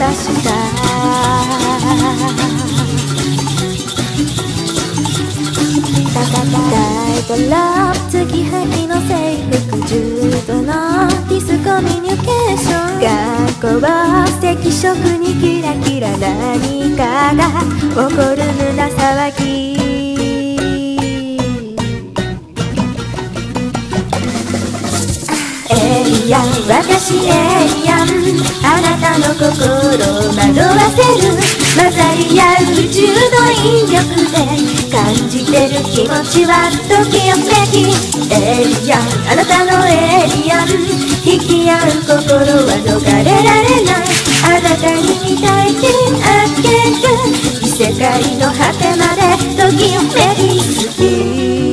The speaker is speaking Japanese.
したタイトロップ継ぎはぎの制服重度のディスコミュニケーション学校赤色にキラキラ何かが起こる胸騒ぎエイリアン私エイリアンあなたの心を惑わせる混ざり合う宇宙の引力で感じてる気持ちはドキドキエイリアンあなたのエイリアン引き合う心は逃れられないあなたに見たい手あげる異世界の果てまで時をめりすぎ